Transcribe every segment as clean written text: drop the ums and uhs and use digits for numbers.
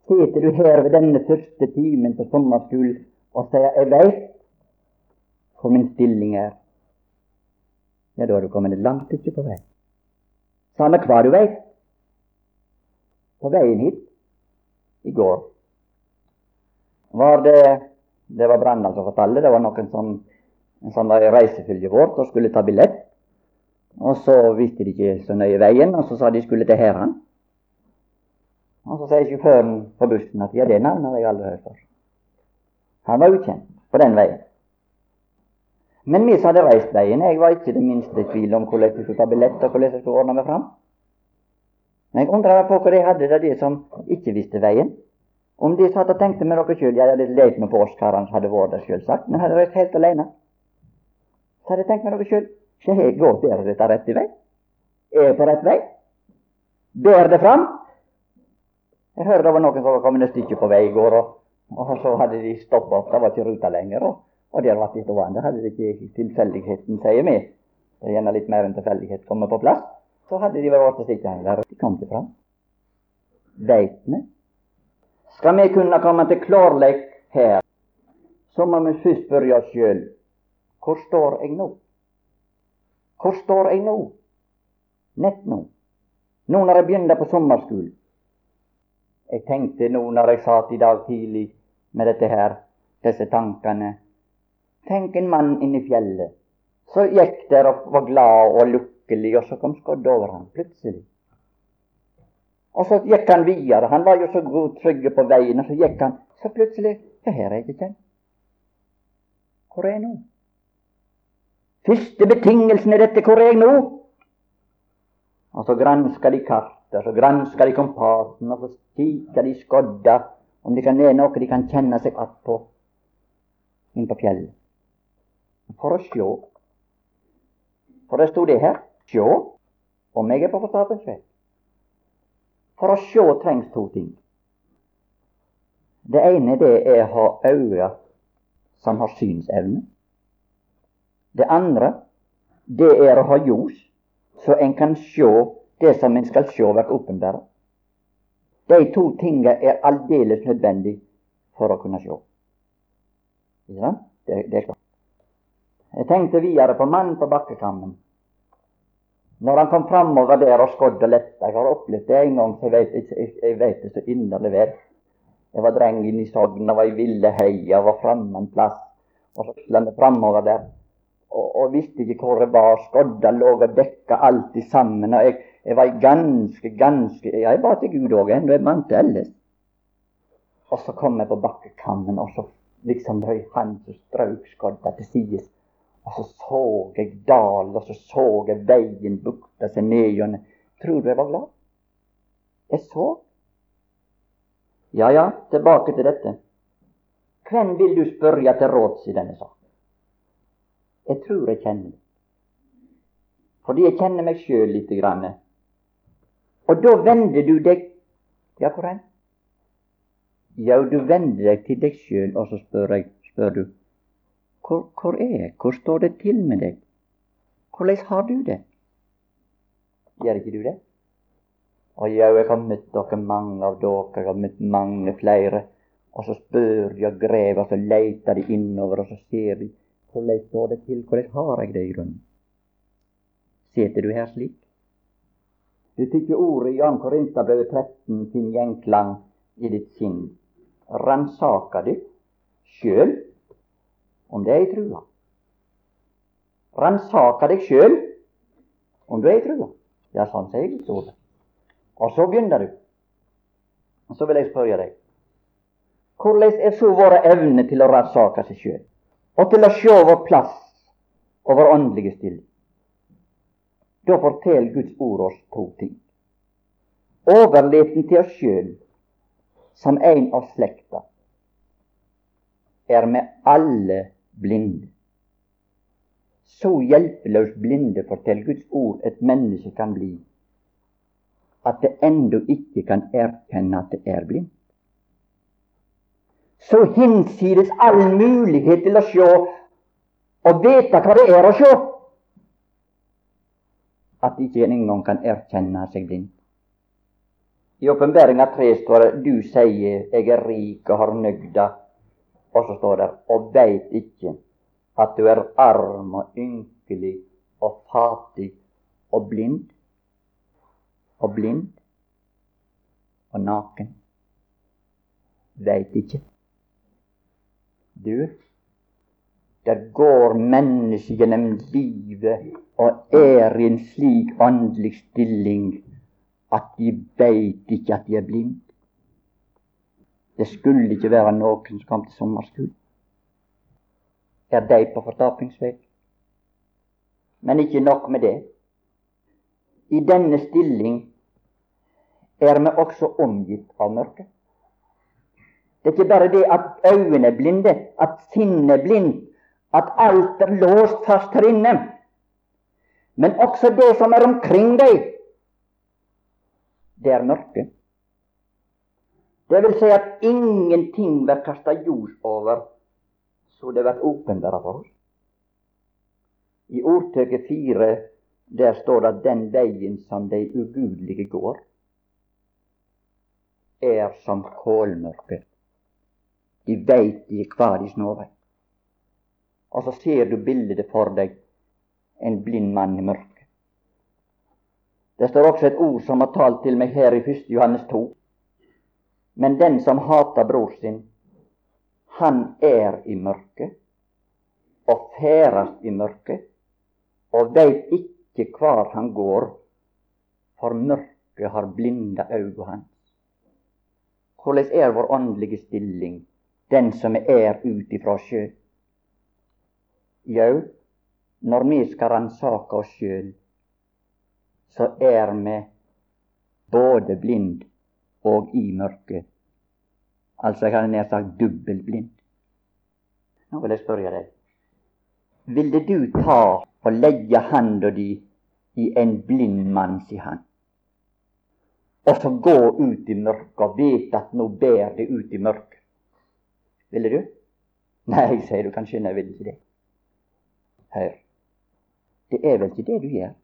Sitter du her ved denne første timen på sommerskolen og sier 'jeg veit hvor min stilling er', ja, da har du kommet et langt stykke på vei. Samme hva du veit. På veien hit i går var det var Brandal som fortalte, det var noen som var i reisefølget vårt og skulle ta billett, og så visste de ikke så nøye veien, og så sa de skulle til Heran. Og så sier sjåføren på bussen at ja, det navnet har jeg aldri hørt før. Han var ukjent på den veien. Men vi som hadde reist veien, jeg var ikke det minste i tvil om hvordan jeg skulle ta billett og hvordan jeg skulle ordne meg fram. Men jeg undret meg på hva de hadde da, de som ikke visste veien. Om de satt og tenkte med dere selv, jeg hadde leit med på oss karene som hadde vært der selvsagt, men hadde reist helt alene. Så hadde jeg tenkt med dere selv, skal jeg gå der dette rett i vei? Er jeg på rett vei? Ber det fram? Jeg hørte det var noen som var kommet et stykke på vei i går, og så hadde de stoppet opp, det var ikke ruta lenger, og der var de stående, hadde det ikke tilfeldigheten, sier vi. Det er gjerne litt mer enn tilfeldighet kommer på plass. Så hadde de vært til sittende der, og de kom til fram. Veit vi? Skal vi kunne komme til klarleik her, så må vi først spørre oss sjøl, hvor står jeg nå? Hvor står jeg nå? Nett nå? Nå når jeg begynner på sommerskolen. Jeg tenkte nå når jeg satt i dag tidlig med dette her, disse tankene. Tenk en mann inne i fjellet. Så gikk der og var glad og lukkelig, og så kom skodd over han plutselig. Og så gikk han videre. Han var jo så god trygge på veien, og så gikk han. Så plutselig, ja, her er jeg ikke kjent. Hvor er jeg nå? Første betingelsen er dette, hvor er jeg nå? Og så gransker de kartet, så gransker de kompassen, og så kikker de skodda, om det kan være noe de kan kjenne seg att på inn på fjellet. For å sjå. For det stod det her, sjå, om jeg er på fortapens vei. For å sjå trengs to ting. Det ene det er å ha øyne som har synsevne. Det andre det er å ha ljos, så en kan sjå det som en skal sjå være åpenbart. De to tingene er aldeles nødvendig for å kunne sjå. Ikke sant? Det er klart. Jeg tenkte videre på mannen på bakkekammen. Når han kom framover der og skodde lett, jeg har opplevd det en gang, så jeg vet det så inderlig vel. Jeg var dreng inn i Sogn, og var i ville heia, og var framme en plass, og så slandet framover der, og visste ikke hvor jeg var, skodda lå og dekka alt i sammen, og jeg var ganske, jeg ba til Gud også, enda jeg mangte ellers. Og så kom jeg på bakkekammen, og så liksom høy han som strøk skodda til sides, og så jeg dal, og så jeg veien bukta seg ned gjennom. Tror du jeg var glad? Jeg så. Ja, tilbake til dette. Hvem vil du spørre til råds i denne saken? Jeg tror jeg kjenner det. Fordi jeg kjenner meg sjøl lite grann. Og da vender du deg. Ja, hvor hen? Ja, du vender deg til deg sjøl, og så spør du, hvor er jeg? Hvor står det til med deg? Hvordan har du det? Gjør ikke du det? Og ja, jeg har møtt dere, mange av dere, jeg har møtt mange flere, og så spør de og grever, og så leter de innover, og så ser de, hvordan står det til, hvordan har jeg det i grunnen? Seter du her slik? Du tykker ordet i Jan Korintherbrevet 13 finner gjenklang i ditt sinn. Ransaker ditt sjøl om det er i trua. Ransaker deg sjøl om du er i trua. Ja, sånn sier Guds ord. Og så begynner du. Og så vil jeg spørre deg, hvordan er så våre evne til å ransake seg sjøl, og til å se vår plass og vår åndelige stilling? Da forteller Guds ord oss to ting. Overleten til oss sjøl som en av slekta er med alle blinde. Så hjelpeløst blinde, forteller Guds ord, et menneske kan bli, at det enda ikke kan erkjenne at det er blind. Så hinsides all mulighet til å se og vite hva det er å se, at ikke en gang kan erkjenne seg blind. I Åpenbaringa 3 står det: du sier jeg er rik og har nøgda, og så står det: og veit ikke at du er arm og ynkelig og fattig og blind og naken. Veit ikke. Du, der går mennesker gjennom livet og er i en slik åndelig stilling at de veit ikke at de er blind. Det skulle ikke være noen som kom til sommerskole. Er de på fortapingsvei? Men ikke nok med det. I denne stilling er vi også omgitt av mørke. Det er ikke bare det at øynene er blinde, at sinnet er blind, at alt er låst fast her inne, men også det som er omkring deg, det er mørke. Det vil si at ingenting blir kastet ljos over, så det blir åpenbart for oss. I ordtøket 4, der står det at den veien som de ugudelige går, er som kålmørke. De veit ikke hva de snår. Og så ser du bildet for deg, en blind mann i mørket. Det står også et ord som har talt til meg her i 1. Johannes 2. Men den som hater bror sin, han er i mørket, og ferdast i mørket, og veit ikke hvor han går, for mørket har blinda øynene hans. Hvordan er vår åndelige stilling, den som er ut ifra sjøl? Jo, når vi skal ransake oss sjøl, så er vi både blind og i mørket. Altså jeg kan nær sagt dobbeltblind. Nå vil jeg spørre deg, ville du ta og legge handa di i en blind manns hand, og så gå ut i mørket og vite at nå bærer det ut i mørket? Ville du? Nei, sier du, kanskje jeg vil ikke det. Hør, det er vel ikke det du gjør?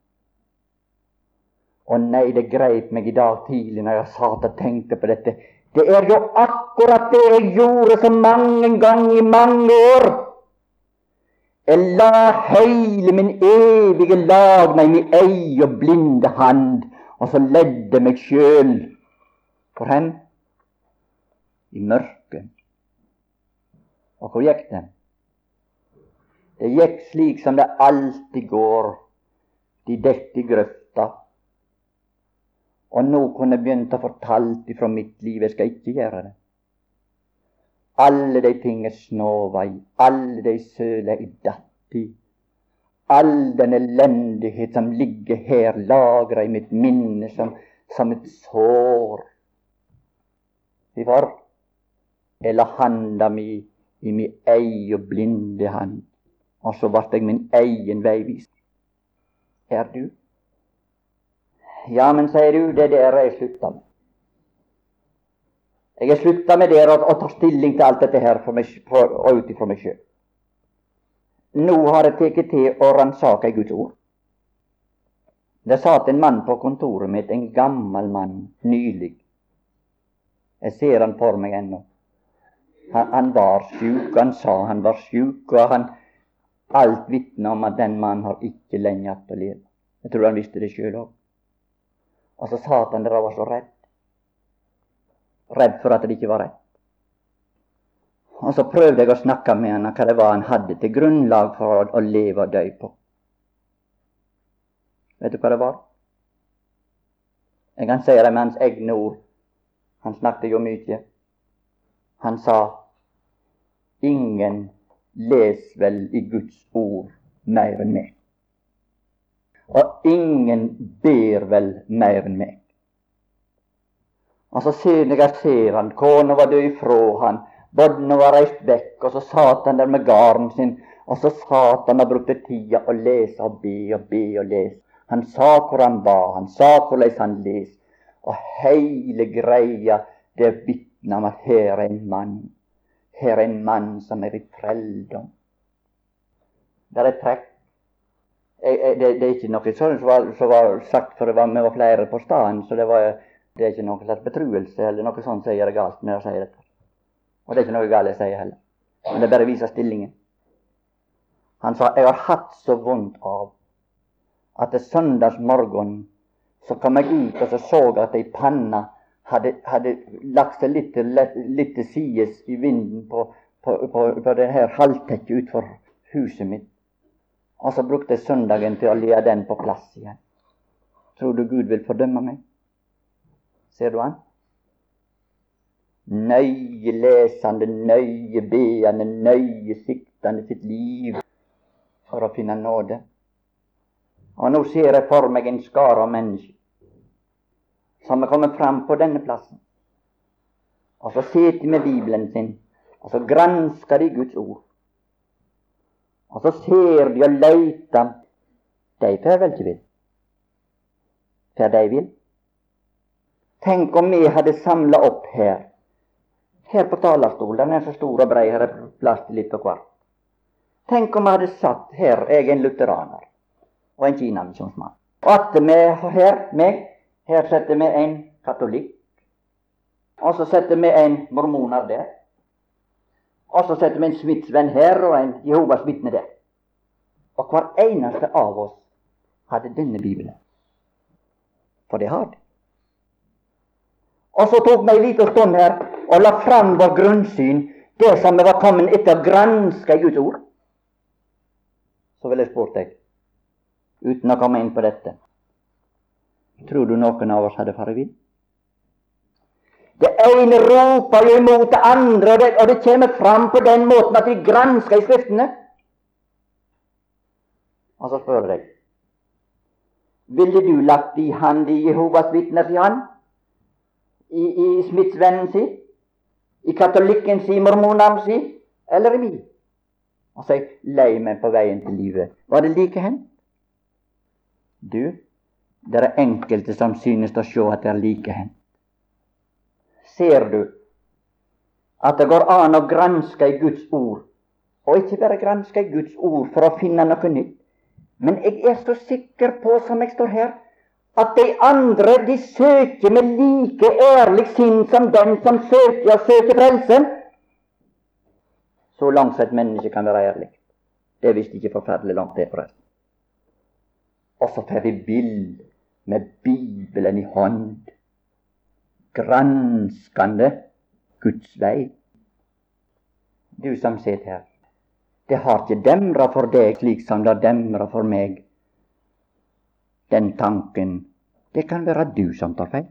Å nei, det greip meg i dag tidlig når jeg satt og tenkte på dette. Det er jo akkurat det jeg gjorde så mange ganger i mange år. Jeg la hele min evige lag meg i min egen blinde hand, og så ledde meg sjøl. Hvor hen? I mørket. Og hvor gikk det? Det gikk slik som det alltid går. De detter i grøfta. Og nå kunne jeg begynt å fortalt ifra mitt liv. Jeg skal ikke gjøre det. Alle de ting jeg snova i, alle de søler jeg datt i, all den elendighet som ligger her lagret i mitt minne som et sår. Hvorfor? Jeg la handa mi i min egen blinde hand, og så ble jeg min egen veivis. Er du? Ja, men sier du, det er der jeg slutta med. Jeg har slutta med det og tar stilling til alt dette her og ut ifra meg sjøl. Nå har jeg tatt til å ransake Guds ord. Det satt en mann på kontoret mitt, en gammel mann, nylig. Jeg ser han for meg ennå. Han var sjuk, han sa han var sjuk, og alt vitner om at den mannen har ikke lenge igjen å leve. Jeg tror han visste det sjøl òg. Og så sa han der han var så redd. Redd for at det ikke var rett. Og så prøvde jeg å snakke med han hva det var han hadde til grunnlag for å leve og dø på. Vet du hva det var? Jeg kan si det med hans egne ord. Han snakket jo mye. Han sa, ingen les vel i Guds ord mer enn meg. Og ingen ber vel mer enn meg. Og så ser han, kona var død ifra han, bodden var reist vekk, og så satt han der med garen sin, og så satt han og brukte tida å lese og be og be og lese. Han sa hvor han var, han sa hvordan han les, og hele greia, det vitner om at her er en mann som er i trelldom. Det er et trekk. Det er ikke noe sånn som var sagt, for vi var flere på staden, så det var Det er ikke noe slags betruelse eller noe sånt som gjør det galt med å si dette. Og det er ikke noe galt jeg sier heller. Men det bare viser stillingen. Han sa, jeg har hatt så vondt av at det søndagsmorgen så kom jeg ut og så at ei panna hadde lagt seg litt til sides i vinden på det her halvtekket utfor huset mitt. Og så brukte jeg søndagen til å lia den på plass igjen. Tror du Gud vil fordømme meg? Ser du han? Nøye lesende, nøye beende, nøye siktende sitt liv for å finne nåde. Og nå ser jeg for meg en skare av mennesker som er kommet fram på denne plassen. Og så sitter de med Bibelen sin, og så gransker de Guds ord. Og så ser de og leiter. De får vel ikke vil. For de vil. Tenk om vi hadde samlet opp her på talerstolen. Den er så stor og brei, her er plass til litt på hvert. Tenk om vi hadde satt her, jeg er en lutheraner og en kinamisjonsmann. Og at her setter vi en katolikk, og så setter vi en mormoner der, og så setter vi en Smithsvenn her og en Jehovas vitne der. Og hver eneste av oss hadde denne Bibelen. For det har det. Og så tok vi en liten stund her og la fram vår grunnsyn, det som vi var kommet etter å granske i Guds ord. Så vil jeg spørre deg, uten å komme inn på dette, tror du noen av oss hadde faret vill? Det ene roper jo imot det andre, og det kommer fram på den måten at vi gransker i Skriftene. Og så spør jeg, ville du lagt i hand i Jehovas vitner, sier han, i Smithsvennen si, i katolikken si, mormoneren si, eller i min? Og sier, lei meg på veien til livet. Var det like hen? Du, det er enkelte som synes å se at det er like hen. Ser du at det går an å granske i Guds ord, og ikke bare granske i Guds ord for å finne noe nytt, men jeg er så sikker på, som jeg står her, at de andre, de søker med like ærlig sinn som den som søker frelse. Så langt et menneske kan være ærlig. Det er visst ikke forferdelig langt det, forresten. Og så får vi vill med Bibelen i hånd, granskende Guds vei. Du som sitter her, det har ikke demret for deg slik som det demrer for meg. Den tanken, det kan være du som tar feil.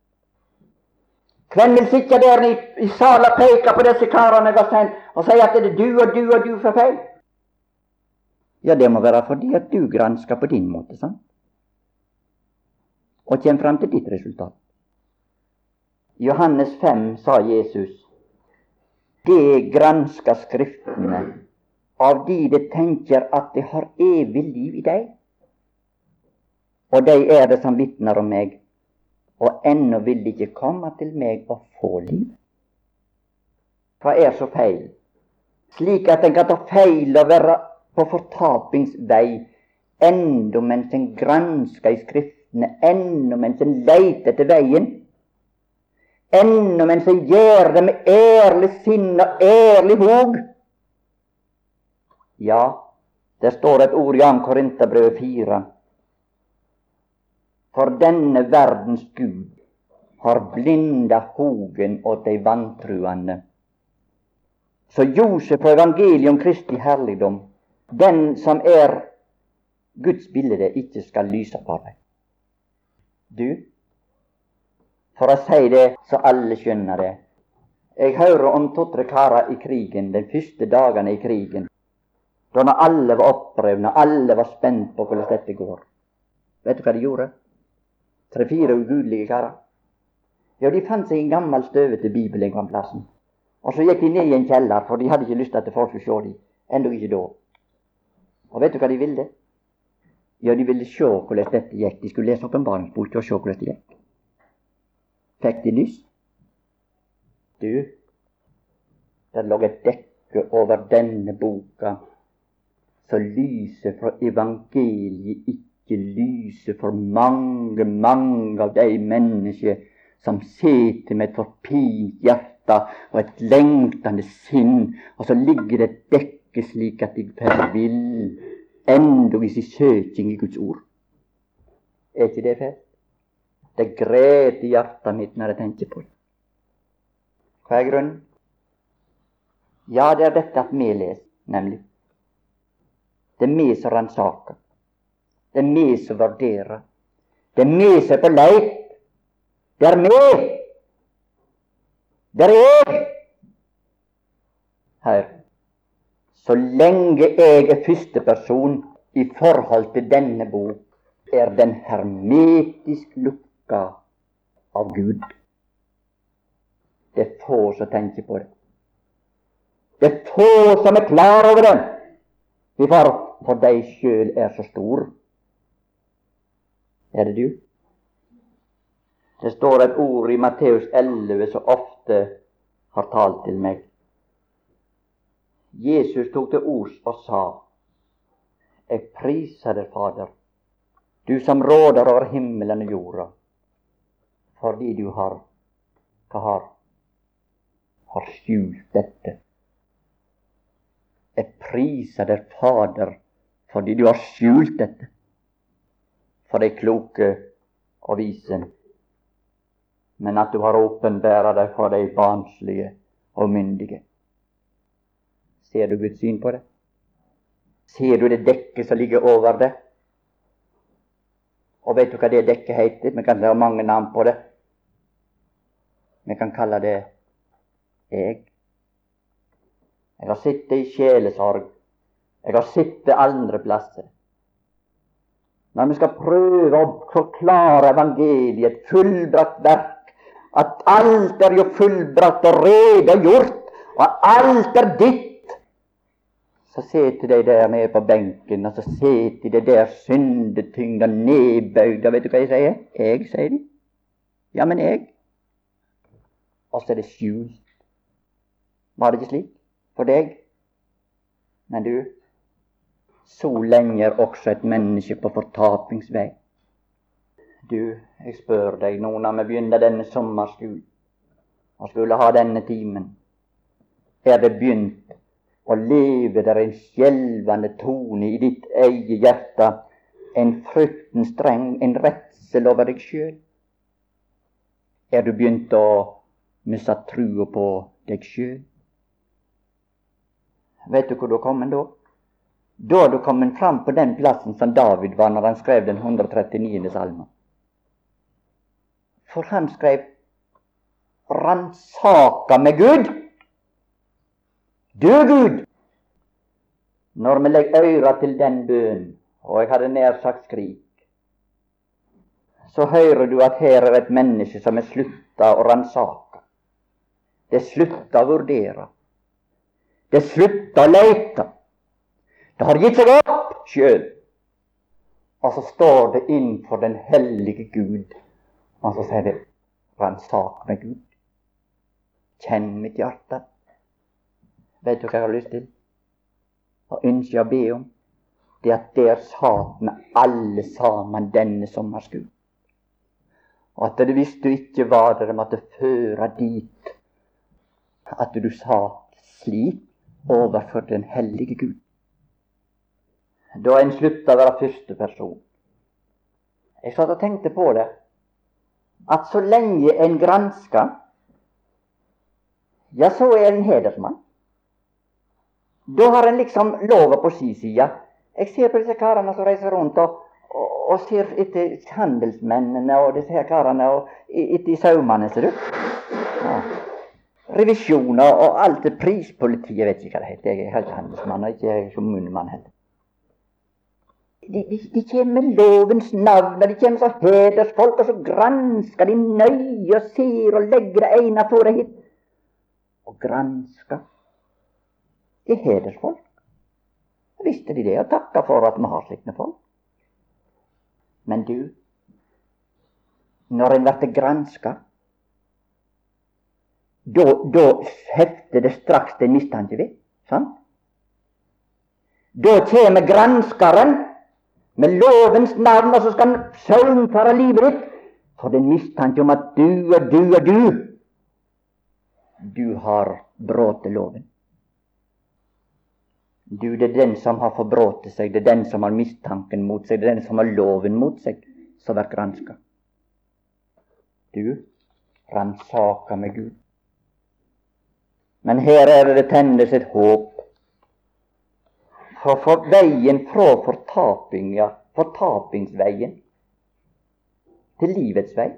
Hvem vil sitte der i salen og peke på disse karene og si at det er du og du og du for feil? Ja, det må være fordi at du gransker på din måte, sant? Og kommer frem til ditt resultat. I Johannes 5 sa Jesus, det gransker Skriftene av de det tenker at det har evig liv i deg. Og de er det som vitner om meg, og ennå vil de ikke komme til meg og få liv. Hva er så feil? Slik at en kan ta feil og være på fortapingsvei, enda mens en gransker i Skriftene, enda mens en leter etter veien, enda mens en gjør det med ærlig sinn og ærlig håg. Ja, det står et ord i 2. Korinterbrevet 4. For denne verdens Gud har blinda hogen åt de vantruende. Så Josef på evangeliet om Kristi herligdom, den som er Guds bilde, ikke skal lyse for deg. Du, for å si det så alle skjønner det, jeg hører om 2-3 karer i krigen, de første dagene i krigen, da når alle var opprøvne, alle var spent på hvordan dette går. Vet du hva de gjorde? 3-4 ugudelige karer. Ja, de fant seg en gammel støvete bibel en gang plassen. Og så gikk de ned i en kjeller, for de hadde ikke lyst til at folk skulle se dem. Enda ikke da. Og vet du hva de ville? Ja, de ville se hvordan dette gikk. De skulle lese åpenbaringsboken og se hvordan det gikk. Fikk de lyst? Du, det lå et dekke over denne boka, så lyset fra evangeliet ikke lyser for mange, mange av de mennesker som sitter med et forpint hjerte og et lengtende sinn, og så ligger det et dekke slik at de får vill, endog i sin søking i Guds ord. Er ikke det fest? Det græt i hjertet mitt når jeg tenker på det. Hva er grunnen? Ja, det er dette at vi leser, nemlig. Det er vi som ransaker. Det er vi som vurderer. Det er vi som er på leit. Det er meg. Det er jeg. Hør. Så lenge jeg er førsteperson i forhold til denne bok, er den hermetisk lukka av Gud. Det er få som tenker på det. Det er få som er klar over det. For deg sjøl er så stor. Er det du? Det står et ord i Matteus 11 som ofte har talt til meg. Jesus tok til ords og sa: Jeg priser deg, Fader, du som råder over himmelen og jorda, fordi du har skjult dette. Jeg priser deg, Fader, fordi du har skjult dette for de kloke og vise, men at du har åpenbæret deg for de barnslige og myndige. Ser du Guds syn på det? Ser du det dekket som ligger over det? Og vet du hva det dekket heter? Vi kan ha mange navn på det. Vi kan kalle det jeg. Jeg har sittet i sjelesorg. Jeg har sittet andre plasser. Når vi skal prøve å forklare evangeliet, et fullbrakt verk, at alt er jo fullbrakt og rede og gjort, og alt er ditt, så sitter de der nede på benken, og så sitter de der syndetyngda, nedbøyda. Vet du hva jeg sier? Jeg, sier de. Ja, men jeg. Og så er det skjult. Var det ikke slik for deg? Men du, så lenge er også et menneske på fortapingsvei. Du, jeg spør deg, nå når vi begynner denne sommerskolen, og skulle ha denne timen, er det begynt å leve der en skjelvende tone i ditt eget hjerte, en fryktens streng, en redsel over deg sjøl? Er du begynt å miste trua på deg sjøl? Vet du hvor du er kommet da? Da er du kommet fram på den plassen som David var når han skrev den 139. salmen. For han skrev: ransaka med Gud. Du Gud! Når vi legger øyra til den bønnen, og jeg hadde nær sagt skrik, så hører du at her er et menneske som er slutta å ransaka. Det er slutta å vurdere. Det er slutta å leite. Det har gitt seg opp sjøl. Og så står det innenfor den hellige Gud, og så sier det: ransak med Gud. Kjenn mitt hjerte. Vet du hva jeg har lyst til? Og ønsker å be om? Det at der satt vi alle sammen denne sommerskolen. Og at det, hvis du ikke var der, måtte føre dit at du satt slik overfor den hellige Gud. Da en slutta å være første person. Jeg satt og tenkte på det, at så lenge en gransker, ja, så er en hedersmann. Da har en liksom lovet på si side. Jeg ser på disse karene som reiser rundt og ser etter handelsmennene og disse her karene og etter saumene, ser du. Ja. Revisjoner og alt det prispolitiet, jeg vet ikke hva det heter. Jeg er ikke handelsmann og ikke kommunemann heller. De kommer med lovens navn, og de kommer som hedersfolk, og så gransker de nøye og ser og legger det ene for det hit. Og gransker. De er hedersfolk. Visste de det, og takka for at vi har slikne folk. Men du, når en blir granska, da hefter det straks den mistanke ved, sant? Da kommer granskeren med lovens navn, og så skal han saumfare livet ditt for det er mistanke om at du har brått loven. Det er den som har forbrått seg, det er den som har mistanken mot seg, det er den som har loven mot seg, som blir gransket. Du ransaker med Gud. Men her det tennes et håp. For veien fra fortapingsveien til livets vei,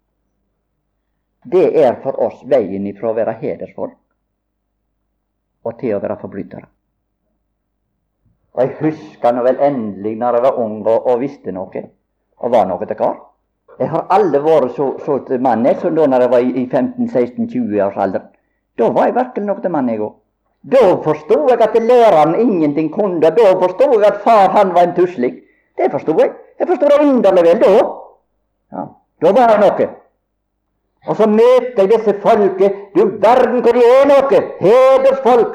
det er for oss veien ifra å være hedersfolk og til å være forbrytere. Og jeg husker nå vel endelig når jeg var ung og visste noe, og var noe til kar. Jeg har aldri vært så til mann, så da når jeg var i 15-16-20 års alder, da var jeg virkelig noe til mann, jeg også. Da forstod jeg at læreren ingenting kunne, da forstod jeg at far han var en tusling. Det forstod jeg. Jeg forstod det underlig vel da. Ja, da var det noe. Og så møter jeg disse folket, du verden hvor de er noe, hedersfolk,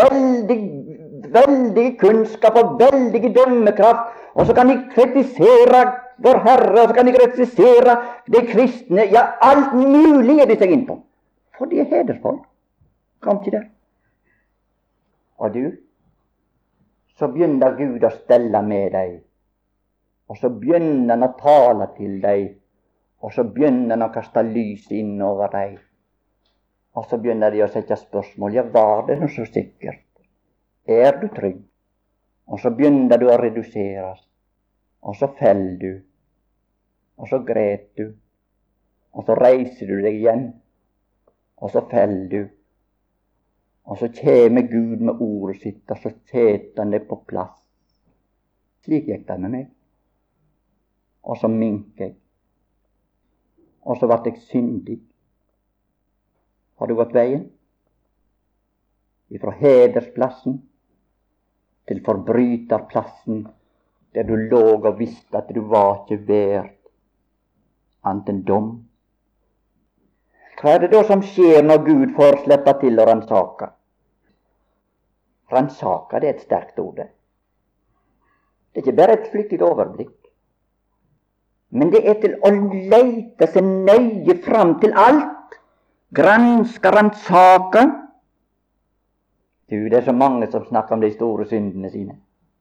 veldig kunnskap og veldig dømmekraft, og så kan de kritisere vår Herre, og så kan de kritisere de kristne, ja, alt mulig er de seg inn på. For de er hedersfolk. Kom til det. Og du, så begynner Gud å stelle med deg, og så begynner han å tale til deg, og så begynner han å kaste lys inn over deg, og så begynner de å sette spørsmål. Ja, var det noe så sikkert? Er du trygg? Og så begynner du å reduseres, og så feller du, og så gret du, og så reiser du deg igjen, og så feller du, og så kommer Gud med ordet sitt, og så setter han det på plass. Slik gikk det med meg. Og så minket jeg, og så ble jeg syndig. Har du gått veien? Ifra hedersplassen til forbryterplassen, der du lå og visste at du var ikke verd annet enn dom. Hva er det da som skjer når Gud får slippe til å ransake? Ransake, det er et sterkt ord. Det er ikke bare et flyktig overblikk, men det er til å leite seg nøye fram til alt, granske, ransake. Du, det er så mange som snakker om de store syndene sine.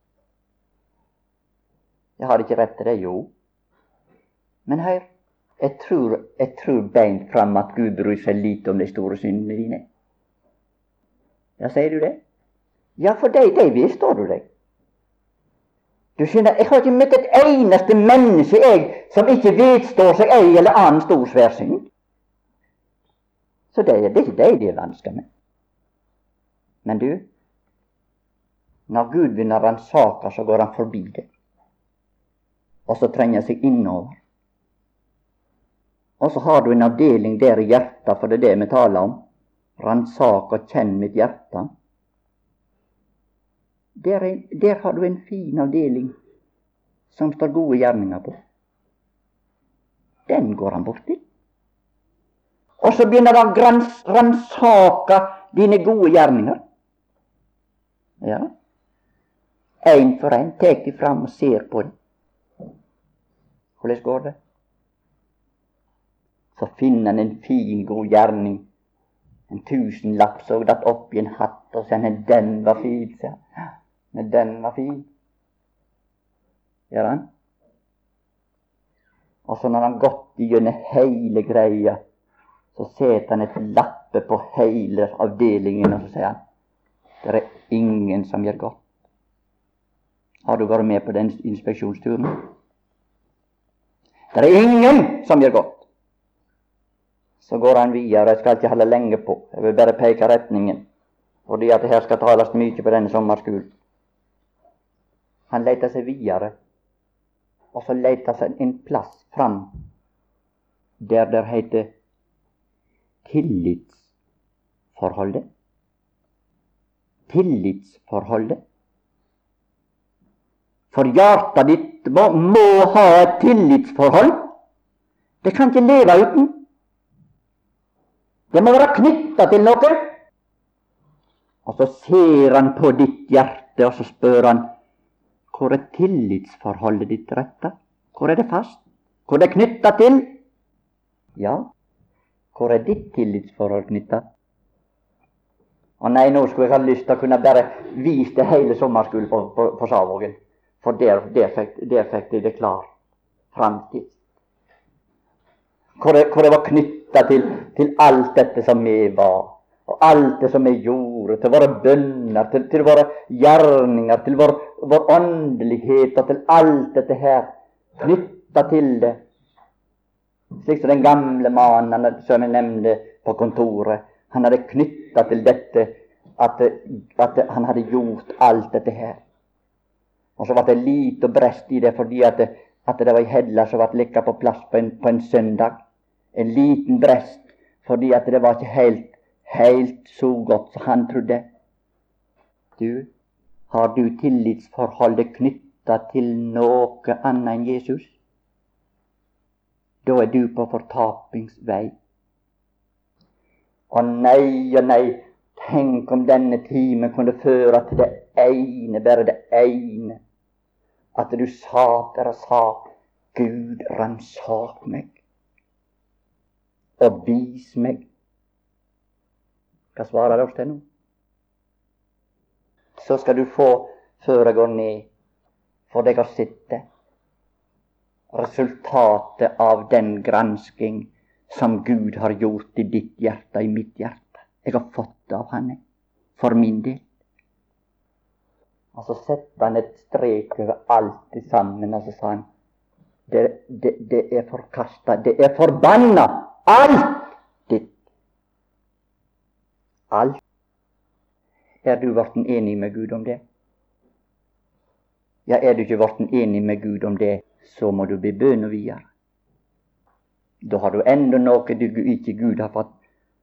Jeg har ikke rett til det, jo. Men hør, jeg tror beint fram at Gud bryr seg lite om de store syndene dine. Ja, sier du det? Ja, for de vedstår du deg. Du skjønner, jeg har ikke møtt et eneste menneske, som ikke vedstår seg ei eller annen stor svær synd. Så det er ikke de er vansker med. Men du, når Gud begynner å ransake, så går han forbi det. Og så trenger han seg innover. Og så har du en avdeling der i hjertet, for det er det vi taler om. Ransak og kjenn mitt hjerte. Der har du en fin avdeling som står gode gjerninger på. Den går han bort til. Og så begynner han å ransake dine gode gjerninger. Ja. En for en tek de fram og ser på det. Hvordan går det? Så finner han en fin, god gjerning. En 1000-lapp så datt opp i en hatt, og sier han, den var fin, sier han. Men den var fin. Gjør han? Og så når han gått gjennom hele greia, så setter han et lappe på hele avdelingen, og så sier han, det er ingen som gjør godt. Har du vært med på den inspeksjonsturen? Det er ingen som gjør godt. Så går han videre. Jeg skal ikke holde lenge på. Jeg vil bare peke retningen, fordi at det her skal tales mye på denne sommerskolen. Han leter seg videre, og så leter seg en plass fram der det heter tillitsforholdet. Tillitsforholdet. For hjertet ditt må ha et tillitsforhold. Det kan ikke leve uten. Det må være knyttet til noe. Og så ser han på ditt hjerte, og så spør han, hvor er tillitsforholdet ditt retta? Hvor er det fast? Hvor er det knyttet til? Ja, hvor er ditt tillitsforhold knyttet? Og nei, nå skulle jeg ha lyst til å kunne bare vise det hele sommerskolen på Savågen. For der fikk de det klar framtid. Hvor det var knyttet til alt dette som vi var, og alt det som vi gjorde, til våre bønner, til våre gjerninger, til vår åndelighet, og til alt dette her, knyttet til det. Slik som den gamle mannen som jeg nevnte på kontoret, han hadde knyttet til dette at han hadde gjort alt dette her. Og så var det lite brest i det, fordi at det var i Hedla som var lekka på plass på en søndag. En liten brest, fordi at det var ikke helt så godt som han trodde. Har du tillitsforholdet knyttet til noe annet enn Jesus? Da er du på fortapingsvei. Og nei, tenk om denne timen kunne føre til det ene, bare det ene. At du satt der og sa, Gud, ransak meg, og vis meg. Hva svarer du oss til nå? Så skal du få, før jeg går ned, for deg å sitte, resultatet av den gransking som Gud har gjort i ditt hjerte, i mitt hjerte. Jeg har fått det av Han, for min del. Og så setter han et strek over alt sammen, og så sa han, det er forkastet, det er forbannet, alt ditt. Alt. Er du vært enig med Gud om det? Ja, er du ikke vært enig med Gud om det, så må du be bønn og videre. Da har du enda noe du ikke Gud har fått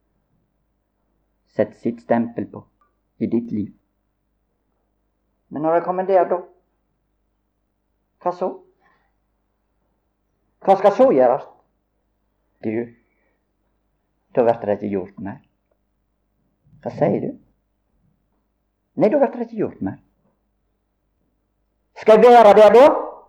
sett sitt stempel på i ditt liv. Men når jeg kommer der, da, hva så? Hva skal så gjøres? Da blir det ikke gjort mer. Hva sier du? Nei, da blir det ikke gjort mer. Skal jeg være der da?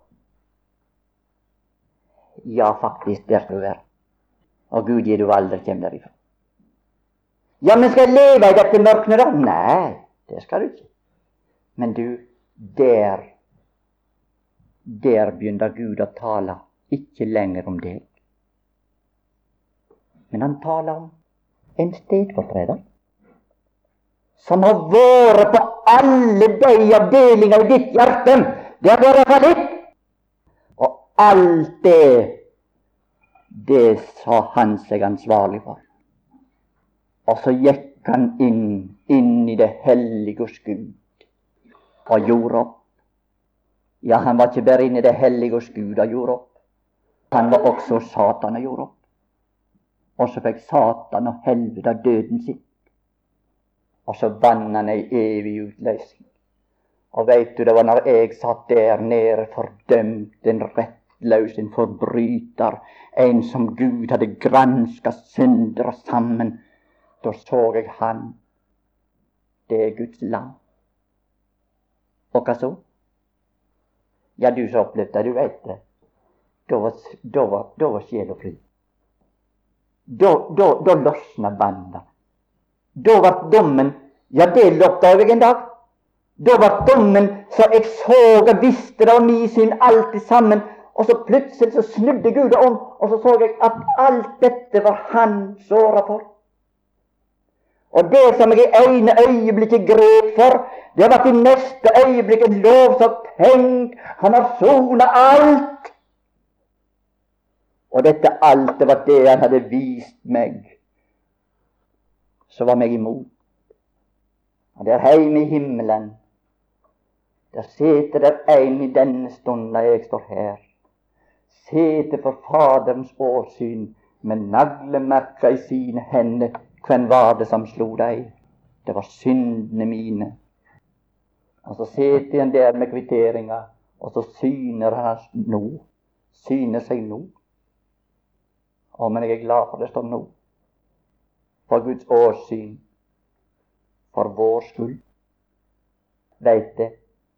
Ja, faktisk, der skal du være. Og Gud gir du aldri kommer derifra. Ja, men skal jeg leve i dette mørkene da? Nei, det skal du ikke. Men du, der begynner Gud å tale, ikke lenger om deg. Men han taler om en stedfortreder, som har vært på alle de avdelinger i ditt hjerte. Det har vært fallitt. Og alt det sa han seg ansvarlig for. Og så gikk han inn i det hellige hos Gud og gjorde opp. Ja, han var ikke bare inne i det hellige hos Gud og gjorde opp. Han var også Satan og gjorde opp. Og så fikk Satan og helvete døden sitt. Og så bann han ei evig utløsning. Og veit du, det var når jeg satt der nede fordømt, en rettløs, en forbryter, en som Gud hadde gransket syndere sammen, da så jeg han. Det er Guds lam. Og hva så? Ja, du som opplevde det, du vet det. Da var sjela fri. Da løsna bandet. Da var dommen, ja, det oppdaget jeg en dag. Da var dommen så jeg så og visste det, og min syn alltid sammen. Og så plutselig så snudde Gud om, og så så jeg at alt dette var han såret for. Og det som jeg i ene øyeblikket grep for, det var til neste øyeblikk en lov, så tenk, han har sonet alt. Og dette alt, det var det han hadde vist meg, så var meg imot. Og der heim i himmelen, der sitter der en i denne stunden jeg står her, sitter for Faderens åsyn med naglemerker i sine hender. Hvem var det som slo deg? Det var syndene mine. Og så sitter han der med kvitteringa, og så syner han nå. Syner seg nå. Å, men jeg er glad for det står nå. For Guds åsyn. For vår skyld. Veit det.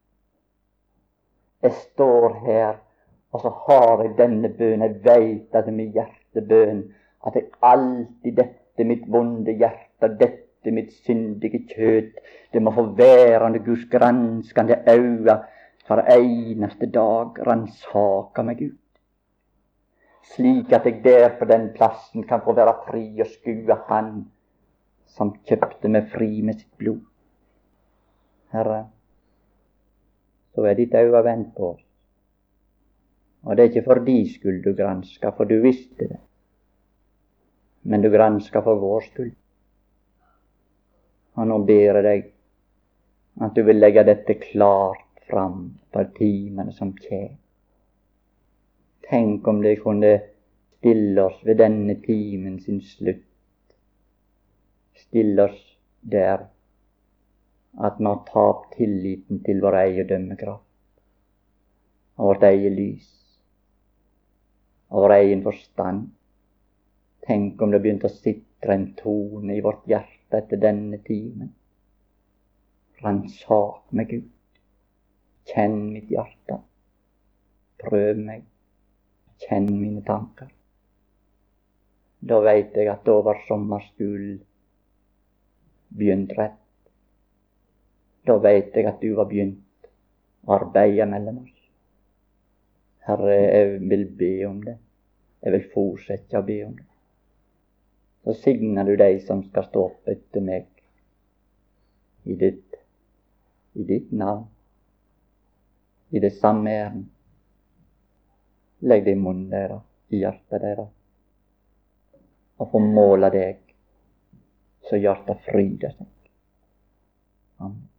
Jeg står her, og så har jeg denne bønn. Jeg veit at det er min hjertebønn, at jeg alltid, dette mitt vonde hjerte, dette mitt syndige kjøt, det må få værende Guds granskende øyne hver eneste dag ransaka meg ut, slik at jeg der på den plassen kan få være fri og skue Han som kjøpte meg fri med sitt blod. Herre, så er ditt øye vendt på oss. Og det er ikke for de skyld du gransker, for du visste det. Men du gransker for vår skyld. Og nå ber jeg deg at du vil legge dette klart fram for timene som kjem. Tenk om det kunne stille oss ved denne timen sin slutt. Stille oss der at vi har tapt tilliten til vår egen dømmekraft, og vårt eget lys, og vår egen forstand. Tenk om det begynte å sitre en tone i vårt hjerte etter denne timen. Ransak meg, Gud. Kjenn mitt hjerte. Prøv meg. Kjenn mine tanker. Da veit jeg at over sommerskolen begynt rett. Da veit jeg at du har begynt arbeidet mellom oss. Herre, jeg vil be om det. Jeg vil fortsette å be om det. Så signer du deg som skal stå opp etter meg i ditt navn, i det samme æren. Legg det i munnen deres, i hjertet deres, og få måle deg, så hjertet fryder seg. Amen.